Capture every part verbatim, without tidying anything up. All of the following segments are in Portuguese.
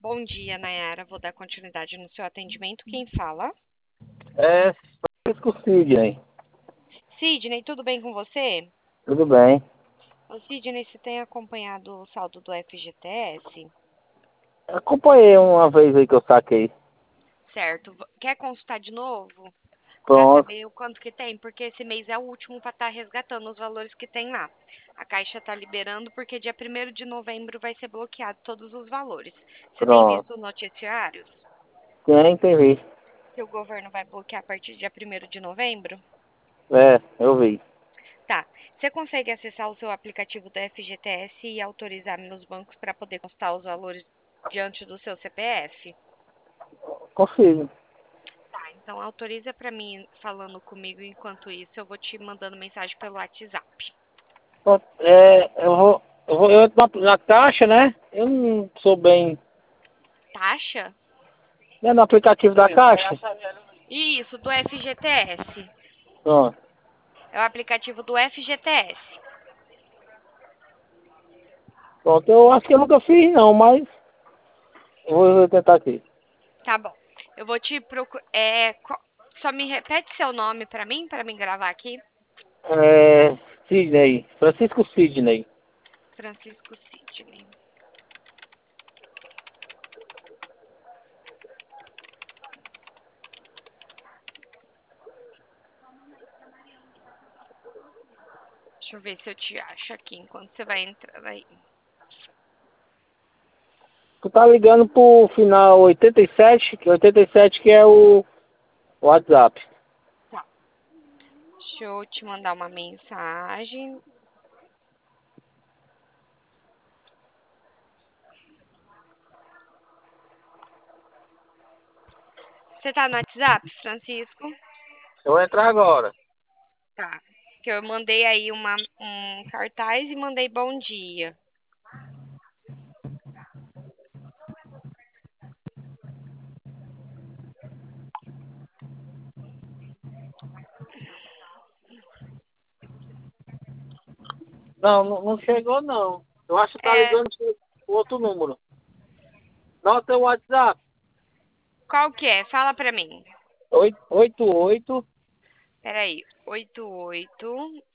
Bom dia, Nayara. Vou dar continuidade no seu atendimento. Quem fala? É, Francisco Sidney. Sidney, tudo bem com você? Tudo bem. Ô, Sidney, você tem acompanhado o saldo do F G T S? Acompanhei uma vez aí que eu saquei. Certo. V- Quer consultar de novo? Para Pronto, saber o quanto que tem? Porque esse mês é o último para estar resgatando os valores que tem lá. A Caixa está liberando porque dia primeiro de novembro vai ser bloqueado todos os valores. Você tem pronto. visto noticiários Tem, tem vi. que o governo vai bloquear a partir de dia primeiro de novembro? É, eu vi. Tá. Você consegue acessar o seu aplicativo do F G T S e autorizar meus bancos para poder constar os valores diante do seu C P F? Consigo. Tá, então autoriza para mim falando comigo enquanto isso, eu vou te mandando mensagem pelo WhatsApp. Pronto, é, eu vou, eu vou eu entro na, na caixa, né? Eu não sou bem. Taxa? Né, no aplicativo da caixa? Isso, do F G T S. Pronto. É o aplicativo do F G T S. Pronto, eu acho que eu nunca fiz não, mas eu vou, vou tentar aqui. Tá bom. Eu vou te procurar. É, qual- só me repete seu nome para mim, para mim gravar aqui. É, Sidney. Francisco Sidney. Francisco Sidney. Deixa eu ver se eu te acho aqui enquanto você vai entrando aí. Tu tá ligando pro final oitenta e sete, que oitenta e sete que é o WhatsApp. Tá. Deixa eu te mandar uma mensagem. Você tá no WhatsApp, Francisco? Eu vou entrar agora. Tá. Que eu mandei aí uma, um cartaz e mandei bom dia. Não, não, não chegou não. Eu acho que tá É, ligando pro outro número. Nota o WhatsApp. qual que é? Fala pra mim. oito oito oito Peraí. Oito oito.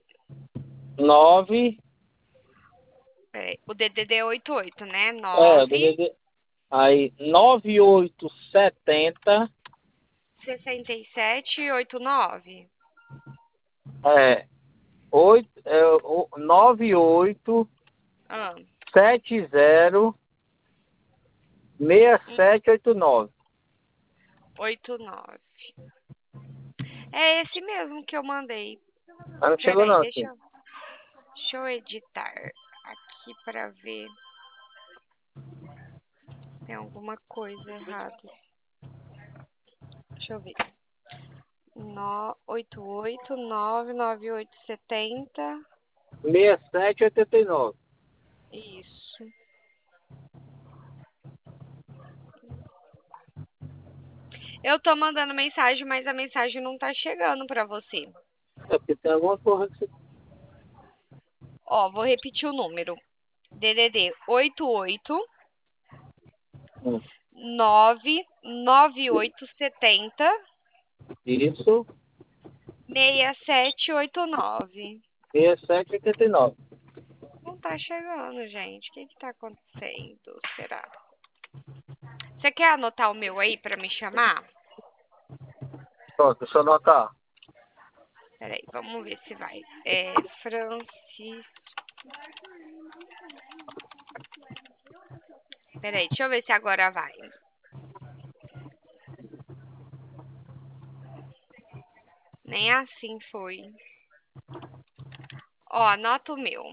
nove. Peraí. O D D D é oito oito, né? É, Nove D D D. Aí, nove oito setenta. sessenta e sete oito nove. É, oito é, o- nove oito Ah, sete zero seis sete oito nove. oito nove. É esse mesmo que eu mandei. Ah, não chegou Peraí, não, deixa assim. eu, deixa eu editar aqui pra ver. Tem alguma coisa errada. Deixa eu ver. No, oito oito nove nove oito setenta. seis sete oito nove. Isso. Eu tô mandando mensagem, mas a mensagem não tá chegando pra você. É porque tem alguma coisa que você... Ó, vou repetir o número. D D D oito oito Hum. nove nove oito setenta Isso, seis sete oito nove. seis sete oito nove. Não tá chegando, gente. O que que tá acontecendo? Será? Você quer anotar o meu aí pra me chamar? Pronto, deixa eu anotar. Peraí, vamos ver se vai. É Francisco. Peraí, deixa eu ver se agora vai. Nem assim foi. Ó, anota o meu.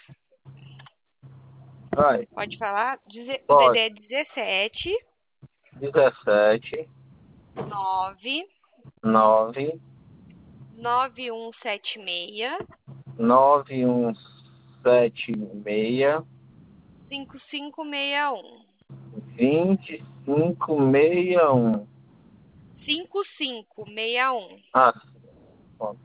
Vai, Pode falar? Deze- O D D pode. é dezessete dezessete nove nove nove um sete seis nove um sete seis cinco cinco seis um. vinte e cinco sessenta e um. cinco cinco seis um. Ah, pronto.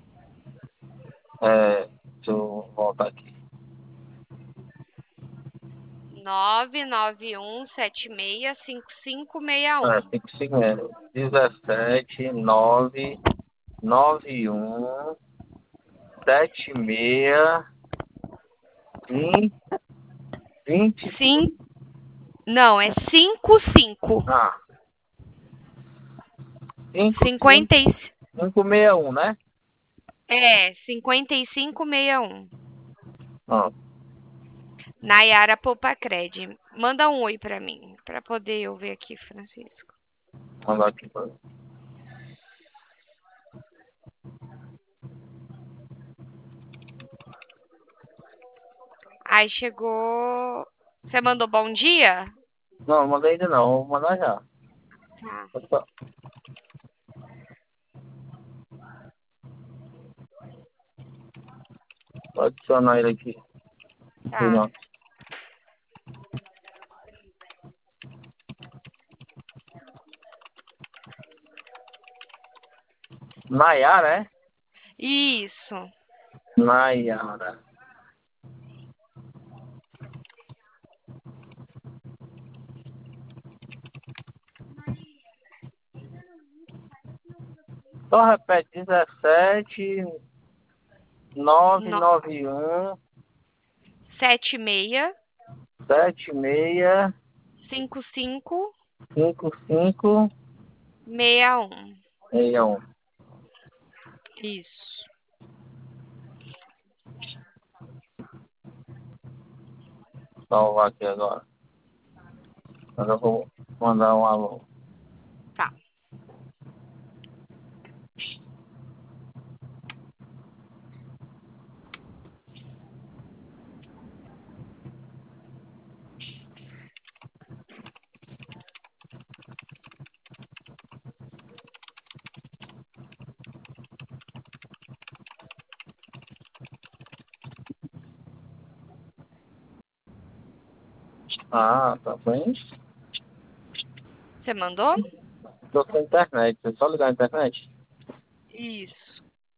É, deixa eu voltar aqui. nove nove um sete seis cinco cinco seis É, um. cinco cinco mesmo. dezessete, nove, nove, um, sete, seis, vinte, vinte. Sim. Não, é cinco cinco. Ah, cinco, cinco, cinquenta e... cinco, seis, um, né? É, cinquenta e cinco sessenta e um. Ó, Nayara Poupacred. Manda um oi pra mim, pra poder eu ver aqui, Francisco. mandar aqui pra Aí chegou. Você mandou bom dia? Não, não mandei ainda não, vou mandar já. Tá. Opa, vou adicionar ele aqui. Tá. Não. Nayara, é? Isso. Nayara. Só repete, dezessete, nove, No... nove, um, sete seis sete, seis, cinco cinco cinco, cinco, seis um. seis, um. Isso. Salvar aqui agora. Agora eu vou mandar um alô. Tá. Ah, tá bem. Você mandou? Tô sem internet. É só ligar a internet? Isso.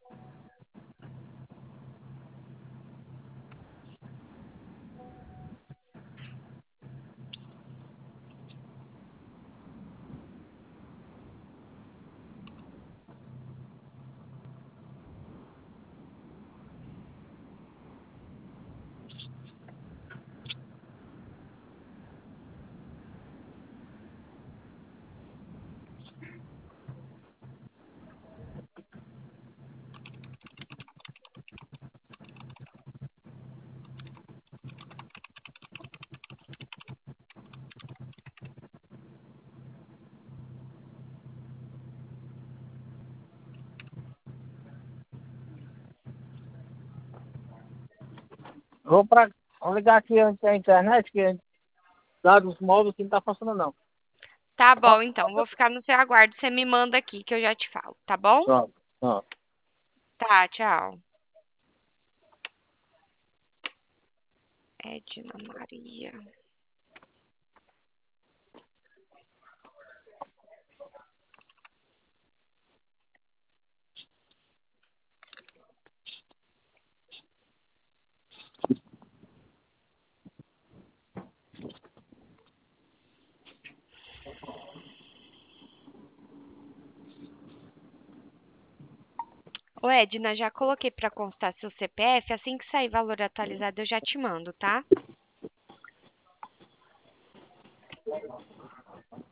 Vou pra. Vou ligar aqui antes da internet, que dados móveis que não tá funcionando não. Tá bom, então. Vou ficar no seu aguardo. Você me manda aqui que eu já te falo, tá bom? Pronto, pronto. Tá, tchau. Edna Maria. Ô, Edna, já coloquei pra constar seu C P F. Assim que sair valor atualizado, eu já te mando, tá?